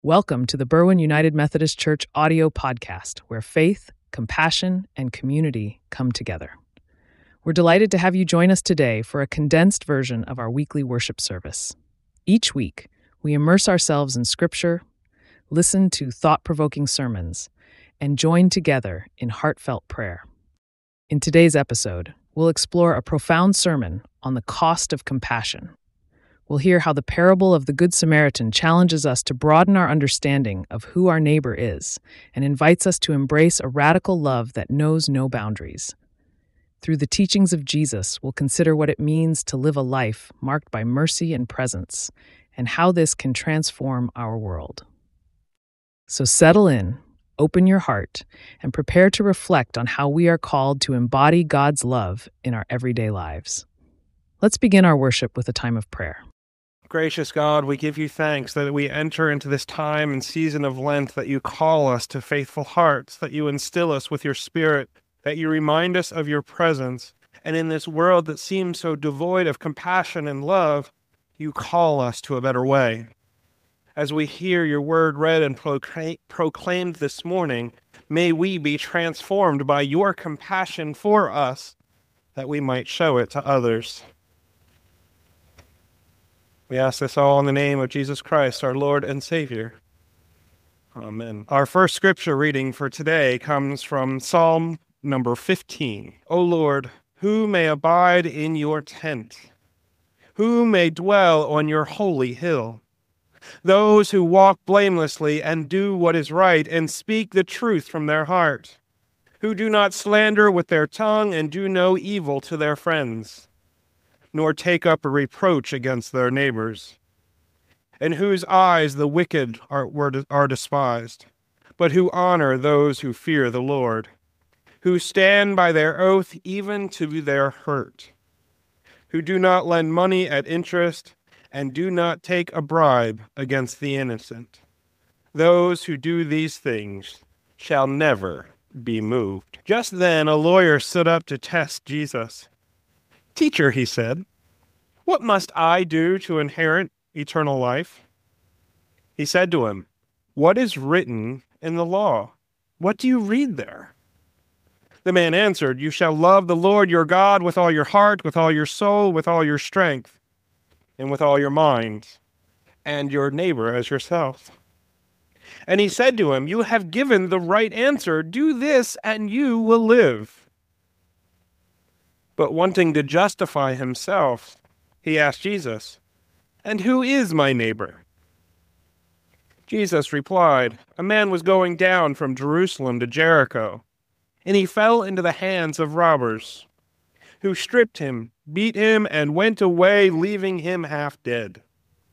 Welcome to the Berwyn United Methodist Church audio podcast, where faith, compassion, and community come together. We're delighted to have you join us today for a condensed version of our weekly worship service. Each week, we immerse ourselves in Scripture, listen to thought-provoking sermons, and join together in heartfelt prayer. In today's episode, we'll explore a profound sermon on the cost of compassion. We'll hear how the parable of the Good Samaritan challenges us to broaden our understanding of who our neighbor is and invites us to embrace a radical love that knows no boundaries. Through the teachings of Jesus, we'll consider what it means to live a life marked by mercy and presence, and how this can transform our world. So settle in, open your heart, and prepare to reflect on how we are called to embody God's love in our everyday lives. Let's begin our worship with a time of prayer. Gracious God, we give you thanks that we enter into this time and season of Lent, that you call us to faithful hearts, that you instill us with your Spirit, that you remind us of your presence, and in this world that seems so devoid of compassion and love, you call us to a better way. As we hear your word read and proclaimed this morning, may we be transformed by your compassion for us, that we might show it to others. We ask this all in the name of Jesus Christ, our Lord and Savior. Amen. Our first scripture reading for today comes from Psalm number 15. O Lord, who may abide in your tent? Who may dwell on your holy hill? Those who walk blamelessly and do what is right and speak the truth from their heart, who do not slander with their tongue and do no evil to their friends, nor take up a reproach against their neighbors, in whose eyes the wicked are despised, but who honor those who fear the Lord, who stand by their oath even to their hurt, who do not lend money at interest and do not take a bribe against the innocent. Those who do these things shall never be moved. Just then a lawyer stood up to test Jesus. Teacher, he said, what must I do to inherit eternal life? He said to him, what is written in the law? What do you read there? The man answered, you shall love the Lord your God with all your heart, with all your soul, with all your strength, and with all your mind, and your neighbor as yourself. And he said to him, you have given the right answer. Do this, and you will live. But wanting to justify himself, he asked Jesus, and who is my neighbor? Jesus replied, a man was going down from Jerusalem to Jericho, and he fell into the hands of robbers, who stripped him, beat him, and went away, leaving him half dead.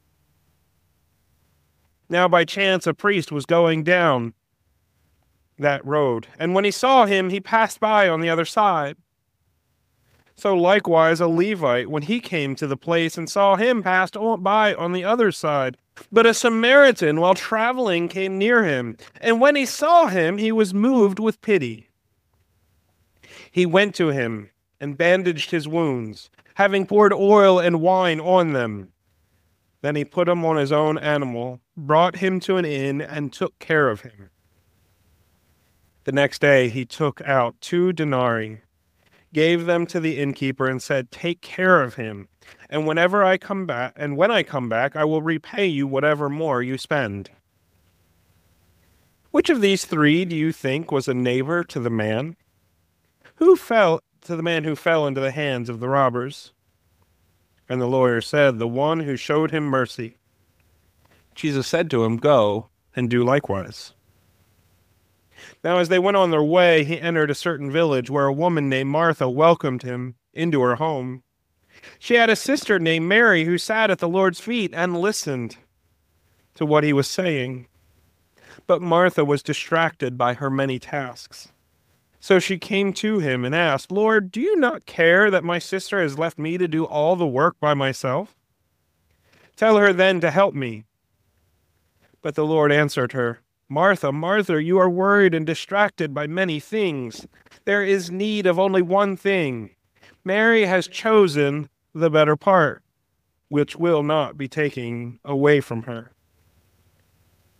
Now by chance a priest was going down that road, and when he saw him, he passed by on the other side. So likewise a Levite, when he came to the place and saw him, passed by on the other side. But a Samaritan, while traveling, came near him, and when he saw him, he was moved with pity. He went to him and bandaged his wounds, having poured oil and wine on them. Then he put him on his own animal, brought him to an inn, and took care of him. The next day he took out 2 denarii, gave them to the innkeeper, and said, take care of him, and when I come back, I will repay you whatever more you spend. Which of these 3 do you think was a neighbor to the man who fell into the hands of the robbers? And the lawyer said, the one who showed him mercy. Jesus said to him, go and do likewise. Now as they went on their way, he entered a certain village where a woman named Martha welcomed him into her home. She had a sister named Mary who sat at the Lord's feet and listened to what he was saying. But Martha was distracted by her many tasks. So she came to him and asked, Lord, do you not care that my sister has left me to do all the work by myself? Tell her then to help me. But the Lord answered her, Martha, Martha, you are worried and distracted by many things. There is need of only one thing. Mary has chosen the better part, which will not be taken away from her.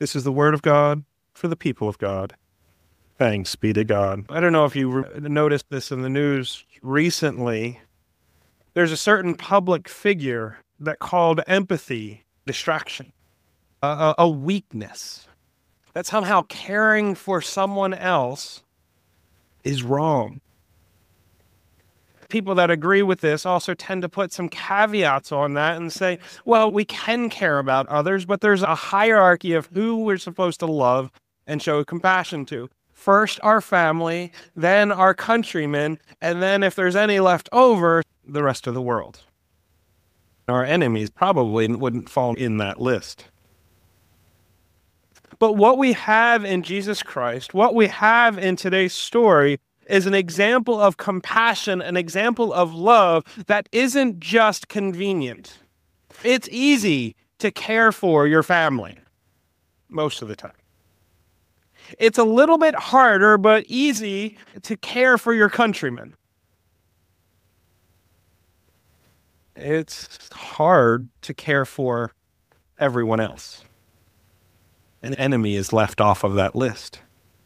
This is the word of God for the people of God. Thanks be to God. I don't know if you noticed this in the news recently. There's a certain public figure that called empathy distraction, a weakness. That somehow caring for someone else is wrong. People that agree with this also tend to put some caveats on that and say, well, we can care about others, but there's a hierarchy of who we're supposed to love and show compassion to. First, our family, then our countrymen, and then if there's any left over, the rest of the world. Our enemies probably wouldn't fall in that list. But what we have in Jesus Christ, what we have in today's story, is an example of compassion, an example of love that isn't just convenient. It's easy to care for your family most of the time. It's a little bit harder, but easy to care for your countrymen. It's hard to care for everyone else. An enemy is left off of that list.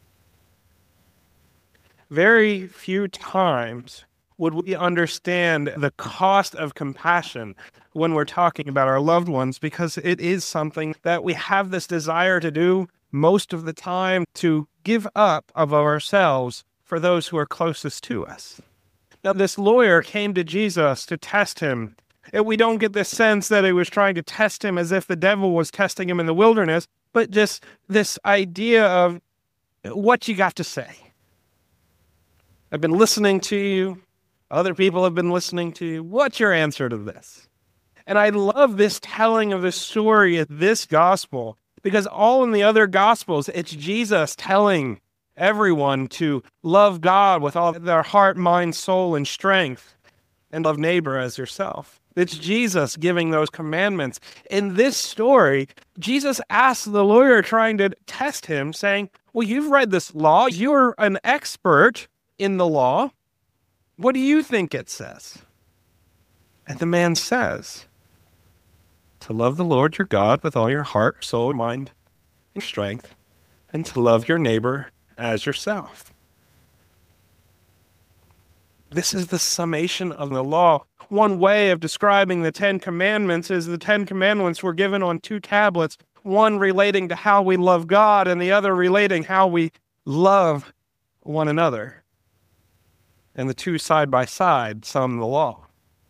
Very few times would we understand the cost of compassion when we're talking about our loved ones, because it is something that we have this desire to do most of the time, to give up of ourselves for those who are closest to us. Now, this lawyer came to Jesus to test him. And we don't get the sense that he was trying to test him as if the devil was testing him in the wilderness, but just this idea of what you got to say. I've been listening to you. Other people have been listening to you. What's your answer to this? And I love this telling of the story of this gospel, because all in the other gospels, it's Jesus telling everyone to love God with all their heart, mind, soul, and strength, and love neighbor as yourself. It's Jesus giving those commandments. In this story, Jesus asks the lawyer trying to test him, saying, well, you've read this law. You're an expert in the law. What do you think it says? And the man says, to love the Lord your God with all your heart, soul, mind, and strength, and to love your neighbor as yourself. This is the summation of the law. One way of describing the Ten Commandments is the Ten Commandments were given on 2 tablets, one relating to how we love God and the other relating how we love one another. And the two side by side sum the law.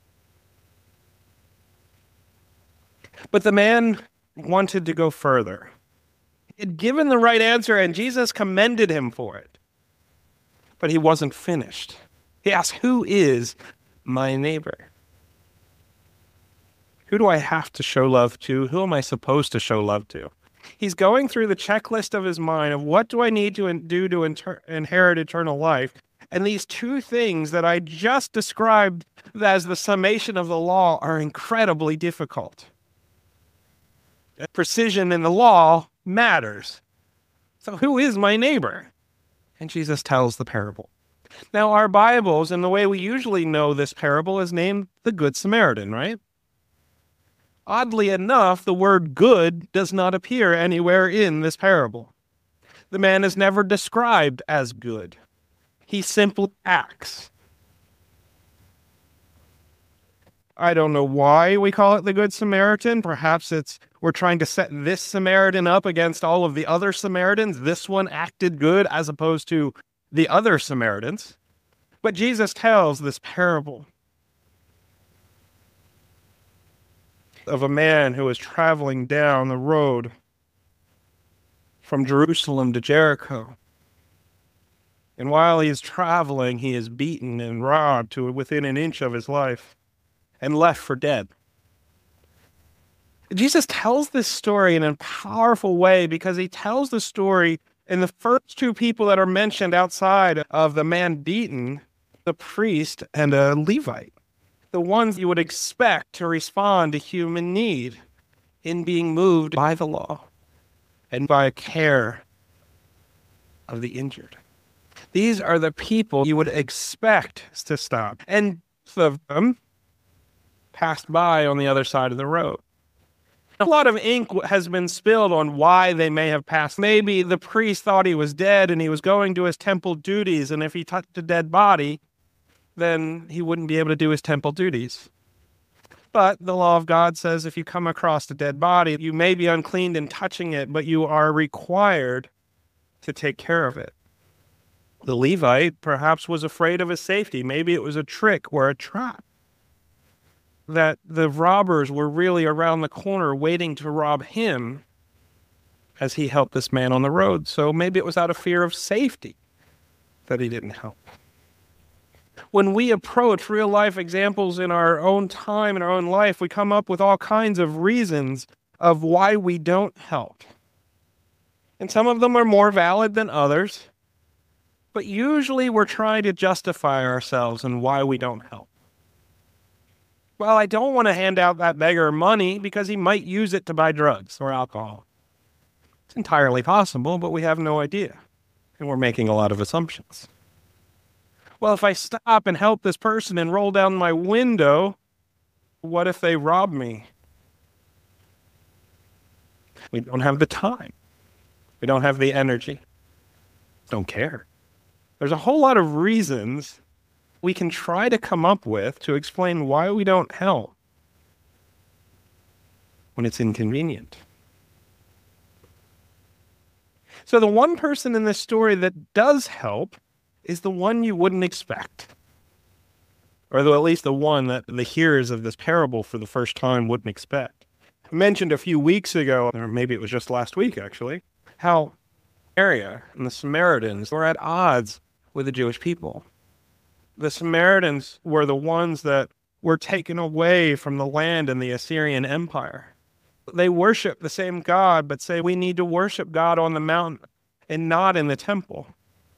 But the man wanted to go further. He had given the right answer, and Jesus commended him for it. But he wasn't finished. He asked, who is my neighbor? Who do I have to show love to? Who am I supposed to show love to? He's going through the checklist of his mind of what do I need to do to inherit eternal life? And these two things that I just described as the summation of the law are incredibly difficult. Precision in the law matters. So who is my neighbor? And Jesus tells the parable. Now, our Bibles, and the way we usually know this parable, is named the Good Samaritan, right? Oddly enough, the word good does not appear anywhere in this parable. The man is never described as good. He simply acts. I don't know why we call it the Good Samaritan. Perhaps we're trying to set this Samaritan up against all of the other Samaritans. This one acted good as opposed to the other Samaritans. But Jesus tells this parable of a man who is traveling down the road from Jerusalem to Jericho. And while he is traveling, he is beaten and robbed to within an inch of his life and left for dead. Jesus tells this story in a powerful way because he tells the story in the first two people that are mentioned outside of the man beaten, the priest and a Levite. The ones you would expect to respond to human need in being moved by the law and by care of the injured. These are the people you would expect to stop. And both of them passed by on the other side of the road. A lot of ink has been spilled on why they may have passed. Maybe the priest thought he was dead and he was going to his temple duties, and if he touched a dead body, then he wouldn't be able to do his temple duties. But the law of God says if you come across a dead body, you may be unclean in touching it, but you are required to take care of it. The Levite perhaps was afraid of his safety. Maybe it was a trick or a trap, that the robbers were really around the corner waiting to rob him as he helped this man on the road. So maybe it was out of fear of safety that he didn't help. When we approach real life examples in our own time, in our own life, we come up with all kinds of reasons of why we don't help. And some of them are more valid than others, but usually we're trying to justify ourselves and why we don't help. Well, I don't want to hand out that beggar money because he might use it to buy drugs or alcohol. It's entirely possible, but we have no idea, and we're making a lot of assumptions. Well, if I stop and help this person and roll down my window, what if they rob me? We don't have the time. We don't have the energy. Don't care. There's a whole lot of reasons we can try to come up with to explain why we don't help when it's inconvenient. So the one person in this story that does help is the one you wouldn't expect. Or at least the one that the hearers of this parable for the first time wouldn't expect. I mentioned a few weeks ago, or maybe it was just last week actually, how Samaria and the Samaritans were at odds with the Jewish people. The Samaritans were the ones that were taken away from the land in the Assyrian Empire. They worship the same God, but say we need to worship God on the mountain and not in the temple.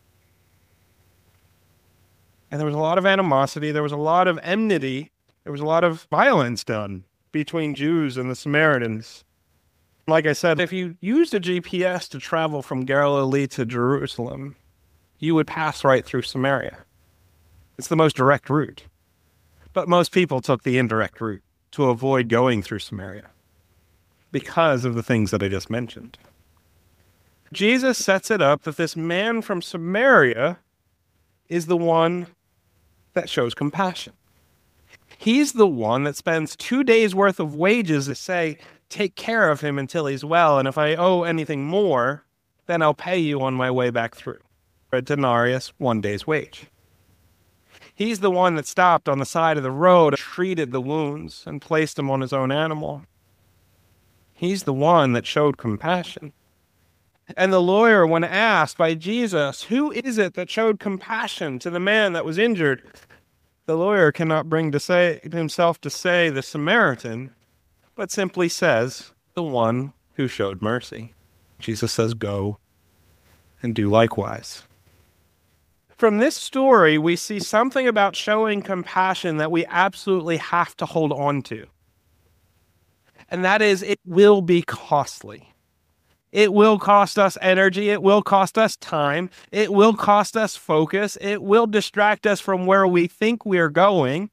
And there was a lot of animosity, there was a lot of enmity, there was a lot of violence done between Jews and the Samaritans. Like I said, if you used a GPS to travel from Galilee to Jerusalem, you would pass right through Samaria. It's the most direct route. But most people took the indirect route to avoid going through Samaria because of the things that I just mentioned. Jesus sets it up that this man from Samaria is the one that shows compassion. He's the one that spends 2 days' worth of wages to say, take care of him until he's well, and if I owe anything more, then I'll pay you on my way back through. A denarius, 1 day's wage. He's the one that stopped on the side of the road, treated the wounds, and placed them on his own animal. He's the one that showed compassion. And the lawyer, when asked by Jesus, who is it that showed compassion to the man that was injured? The lawyer cannot bring himself to say the Samaritan, but simply says the one who showed mercy. Jesus says, go and do likewise. From this story, we see something about showing compassion that we absolutely have to hold on to. And that is, it will be costly. It will cost us energy. It will cost us time. It will cost us focus. It will distract us from where we think we're going.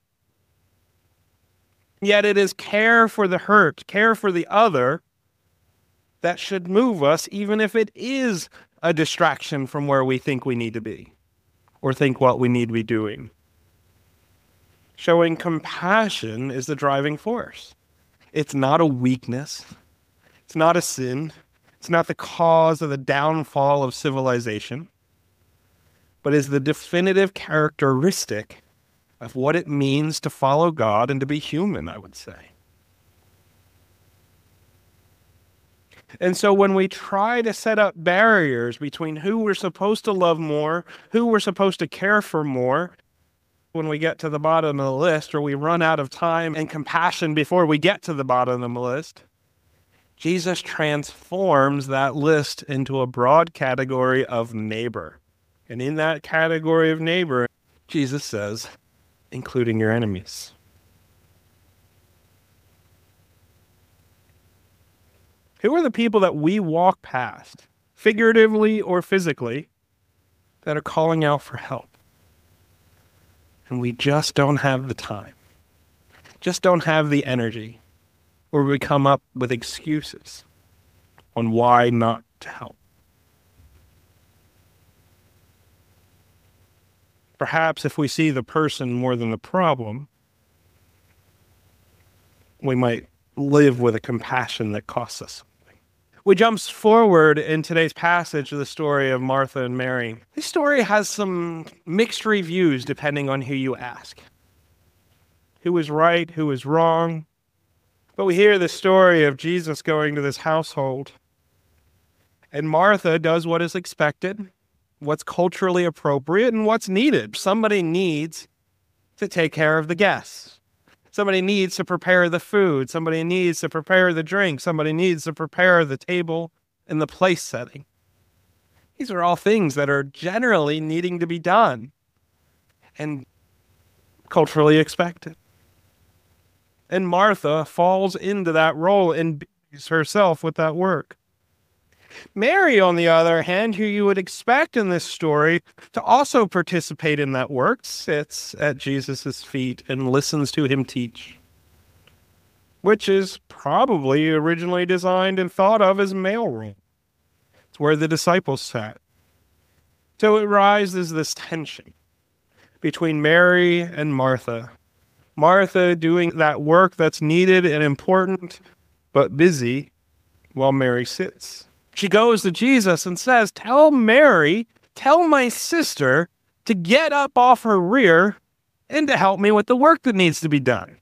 Yet it is care for the hurt, care for the other, that should move us, even if it is a distraction from where we think we need to be or think what we need to be doing. Showing compassion is the driving force. It's not a weakness. It's not a sin. It's not the cause of the downfall of civilization, but is the definitive characteristic of what it means to follow God and to be human, I would say. And so when we try to set up barriers between who we're supposed to love more, who we're supposed to care for more, when we get to the bottom of the list, or we run out of time and compassion before we get to the bottom of the list, Jesus transforms that list into a broad category of neighbor. And in that category of neighbor, Jesus says, including your enemies. Who are the people that we walk past, figuratively or physically, that are calling out for help? And we just don't have the time, just don't have the energy, or we come up with excuses on why not to help. Perhaps if we see the person more than the problem, we might live with a compassion that costs us something. We jump forward in today's passage of the story of Martha and Mary. This story has some mixed reviews depending on who you ask. Who was right, who was wrong. But we hear the story of Jesus going to this household. And Martha does what is expected, what's culturally appropriate, and what's needed. Somebody needs to take care of the guests. Somebody needs to prepare the food. Somebody needs to prepare the drink. Somebody needs to prepare the table and the place setting. These are all things that are generally needing to be done and culturally expected. And Martha falls into that role and busies herself with that work. Mary, on the other hand, who you would expect in this story to also participate in that work, sits at Jesus' feet and listens to him teach, which is probably originally designed and thought of as male role. It's where the disciples sat. So it arises this tension between Mary and Martha. Martha doing that work that's needed and important, but busy, while Mary sits. She goes to Jesus and says, tell my sister to get up off her rear and to help me with the work that needs to be done.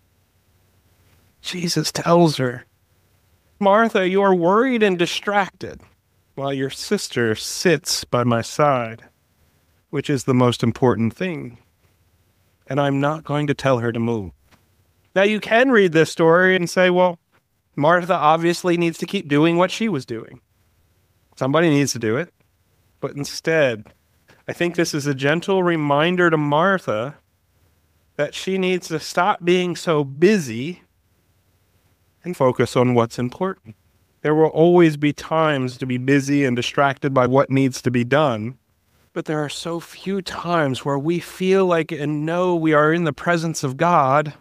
Jesus tells her, Martha, you are worried and distracted while your sister sits by my side, which is the most important thing. And I'm not going to tell her to move. Now you can read this story and say, well, Martha obviously needs to keep doing what she was doing. Somebody needs to do it. But instead, I think this is a gentle reminder to Martha that she needs to stop being so busy and focus on what's important. There will always be times to be busy and distracted by what needs to be done, but there are so few times where we feel like and know we are in the presence of God,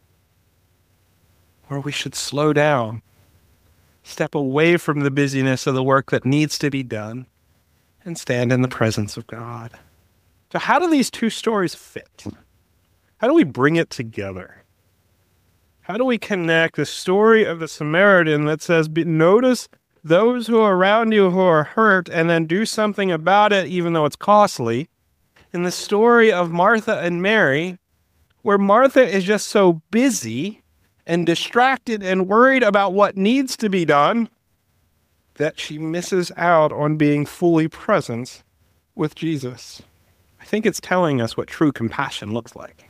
where we should slow down, step away from the busyness of the work that needs to be done, and stand in the presence of God. So how do these two stories fit? How do we bring it together? How do we connect the story of the Samaritan that says, notice those who are around you who are hurt and then do something about it even though it's costly, in the story of Martha and Mary, where Martha is just so busy and distracted and worried about what needs to be done that she misses out on being fully present with Jesus. I think it's telling us what true compassion looks like.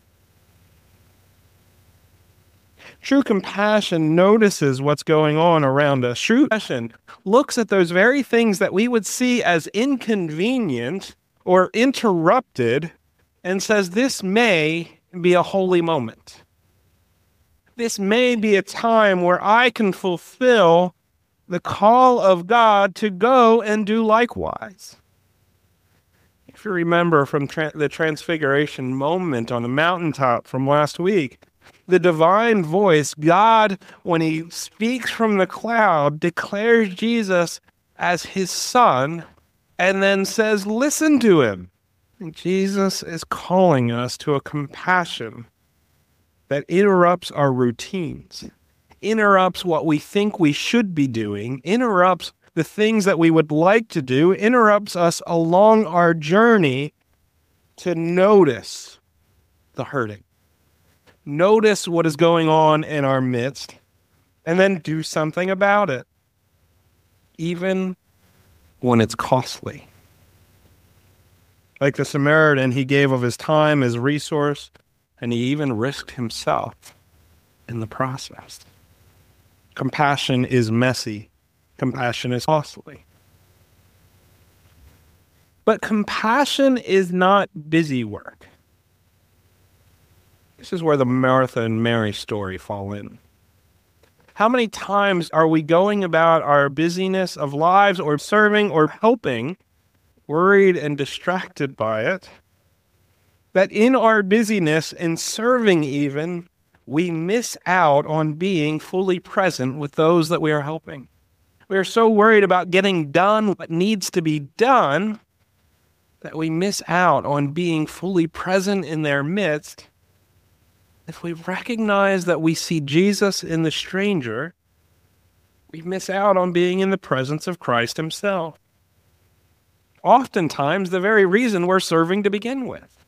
True compassion notices what's going on around us. True compassion looks at those very things that we would see as inconvenient or interrupted and says, this may be a holy moment. This may be a time where I can fulfill the call of God to go and do likewise. If you remember from the transfiguration moment on the mountaintop from last week, the divine voice, God, when he speaks from the cloud, declares Jesus as his son and then says, listen to him. And Jesus is calling us to a compassion that interrupts our routines, interrupts what we think we should be doing, interrupts the things that we would like to do, interrupts us along our journey to notice the hurting. Notice what is going on in our midst, and then do something about it, even when it's costly. Like the Samaritan, he gave of his time, his resource, and he even risked himself in the process. Compassion is messy. Compassion is costly. But compassion is not busy work. This is where the Martha and Mary story fall in. How many times are we going about our busyness of lives or serving or helping, worried and distracted by it, that in our busyness and serving even, we miss out on being fully present with those that we are helping. We are so worried about getting done what needs to be done that we miss out on being fully present in their midst. If we recognize that we see Jesus in the stranger, we miss out on being in the presence of Christ himself. Oftentimes, the very reason we're serving to begin with.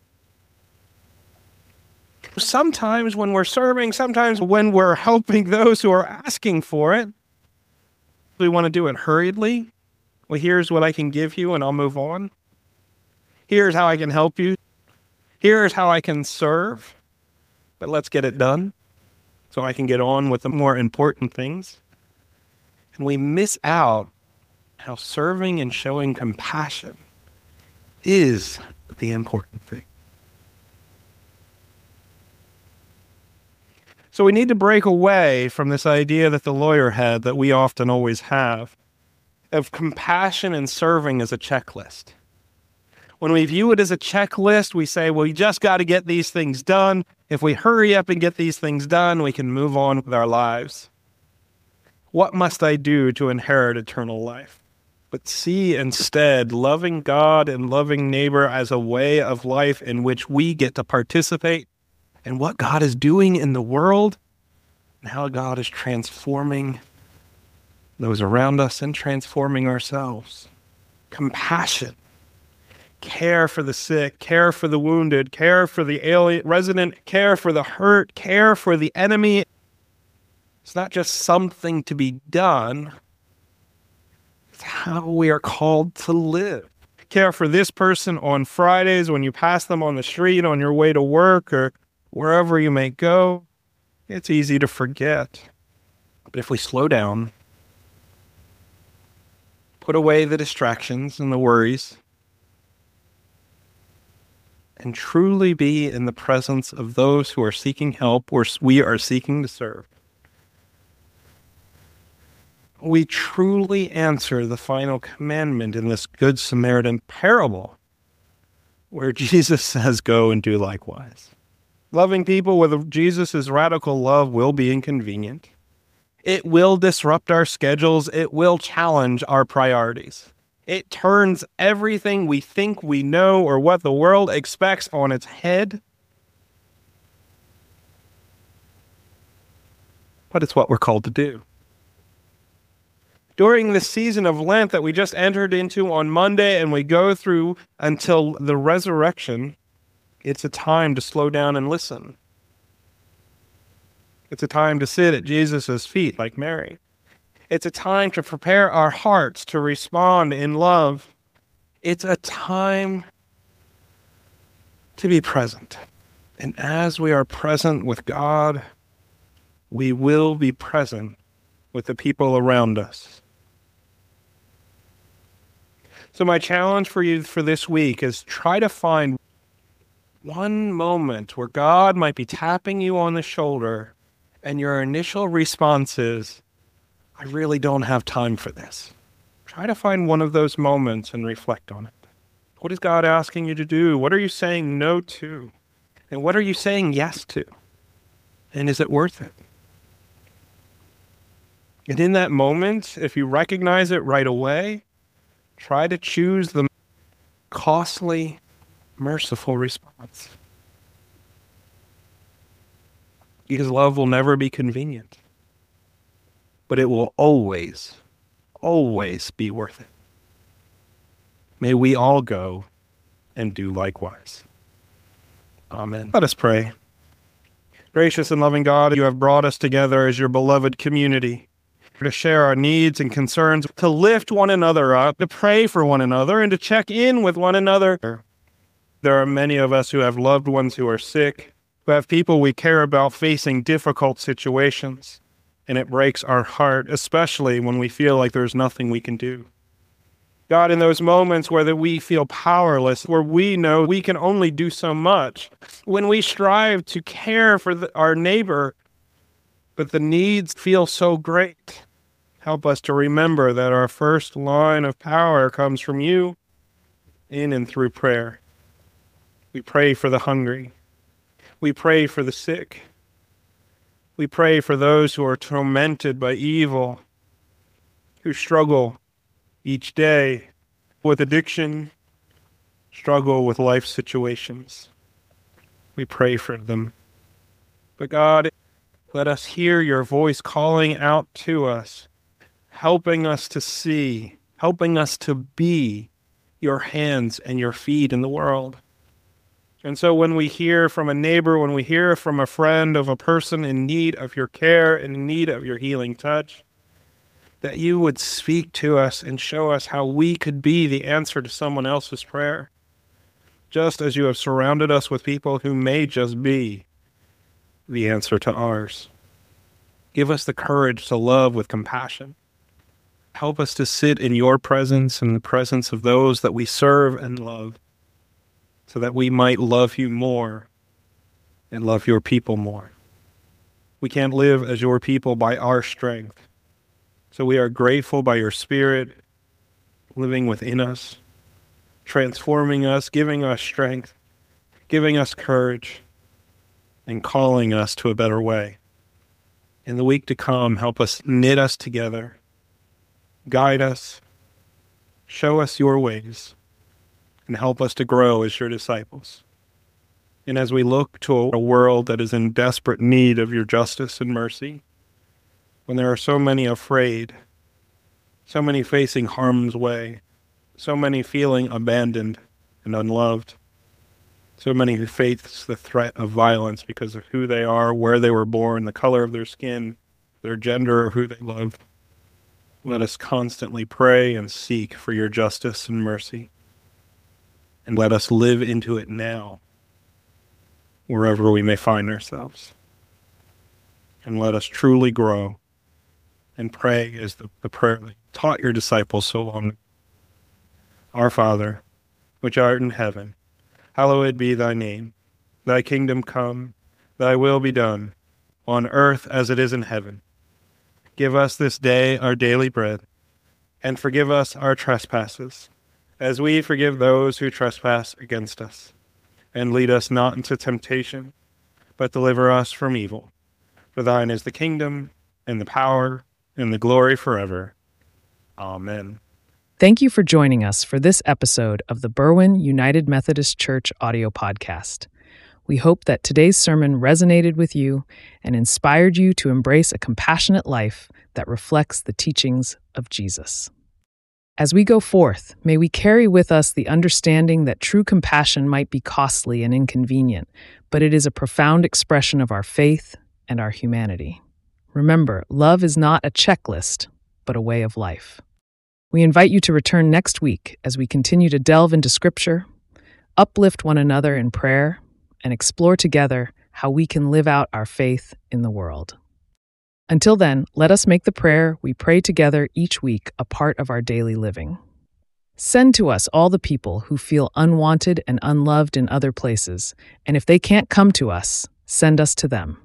Sometimes when we're serving, sometimes when we're helping those who are asking for it, we want to do it hurriedly. Well, here's what I can give you and I'll move on. Here's how I can help you. Here's how I can serve. But let's get it done so I can get on with the more important things. And we miss out how serving and showing compassion is the important thing. So we need to break away from this idea that the lawyer had, that we often always have, of compassion and serving as a checklist. When we view it as a checklist, we say, well, you just got to get these things done. If we hurry up and get these things done, we can move on with our lives. What must I do to inherit eternal life? But see instead loving God and loving neighbor as a way of life in which we get to participate in what God is doing in the world and how God is transforming those around us and transforming ourselves. Compassion. Care for the sick, care for the wounded, care for the alien resident, care for the hurt, care for the enemy. It's not just something to be done. It's how we are called to live. Care for this person on Fridays when you pass them on the street on your way to work or wherever you may go. It's easy to forget. But if we slow down, put away the distractions and the worries, and truly be in the presence of those who are seeking help or we are seeking to serve, we truly answer the final commandment in this Good Samaritan parable, where Jesus says, go and do likewise. Loving people with Jesus' radical love will be inconvenient. It will disrupt our schedules. It will challenge our priorities. It turns everything we think we know or what the world expects on its head. But it's what we're called to do. During the season of Lent that we just entered into on Monday and we go through until the resurrection, it's a time to slow down and listen. It's a time to sit at Jesus' feet like Mary. It's a time to prepare our hearts to respond in love. It's a time to be present. And as we are present with God, we will be present with the people around us. So my challenge for you for this week is try to find one moment where God might be tapping you on the shoulder and your initial response is, I really don't have time for this. Try to find one of those moments and reflect on it. What is God asking you to do? What are you saying no to? And what are you saying yes to? And is it worth it? And in that moment, if you recognize it right away, try to choose the costly, merciful response. Because love will never be convenient. But it will always, always be worth it. May we all go and do likewise. Amen. Let us pray. Gracious and loving God, you have brought us together as your beloved community to share our needs and concerns, to lift one another up, to pray for one another, and to check in with one another. There are many of us who have loved ones who are sick, who have people we care about facing difficult situations. And it breaks our heart, especially when we feel like there's nothing we can do. God, in those moments where we feel powerless, where we know we can only do so much, when we strive to care for our neighbor, but the needs feel so great, help us to remember that our first line of power comes from you in and through prayer. We pray for the hungry. We pray for the sick. We pray for those who are tormented by evil, who struggle each day with addiction, struggle with life situations. We pray for them. But God, let us hear your voice calling out to us, helping us to see, helping us to be your hands and your feet in the world. And so when we hear from a neighbor, when we hear from a friend of a person in need of your care, in need of your healing touch, that you would speak to us and show us how we could be the answer to someone else's prayer, just as you have surrounded us with people who may just be the answer to ours. Give us the courage to love with compassion. Help us to sit in your presence and the presence of those that we serve and love, so that we might love you more and love your people more. We can't live as your people by our strength, so we are grateful by your Spirit living within us, transforming us, giving us strength, giving us courage, and calling us to a better way. In the week to come, help us knit us together, guide us, show us your ways, and help us to grow as your disciples. And as we look to a world that is in desperate need of your justice and mercy, when there are so many afraid, so many facing harm's way, so many feeling abandoned and unloved, so many who face the threat of violence because of who they are, where they were born, the color of their skin, their gender, or who they love, let us constantly pray and seek for your justice and mercy. And let us live into it now, wherever we may find ourselves. And let us truly grow and pray as the prayer that you taught your disciples so long ago. Our Father, which art in heaven, hallowed be thy name. Thy kingdom come, thy will be done, on earth as it is in heaven. Give us this day our daily bread, and forgive us our trespasses, as we forgive those who trespass against us. And lead us not into temptation, but deliver us from evil. For thine is the kingdom, and the power, and the glory forever. Amen. Thank you for joining us for this episode of the Berwyn United Methodist Church audio podcast. We hope that today's sermon resonated with you and inspired you to embrace a compassionate life that reflects the teachings of Jesus. As we go forth, may we carry with us the understanding that true compassion might be costly and inconvenient, but it is a profound expression of our faith and our humanity. Remember, love is not a checklist, but a way of life. We invite you to return next week as we continue to delve into Scripture, uplift one another in prayer, and explore together how we can live out our faith in the world. Until then, let us make the prayer we pray together each week a part of our daily living. Send to us all the people who feel unwanted and unloved in other places, and if they can't come to us, send us to them.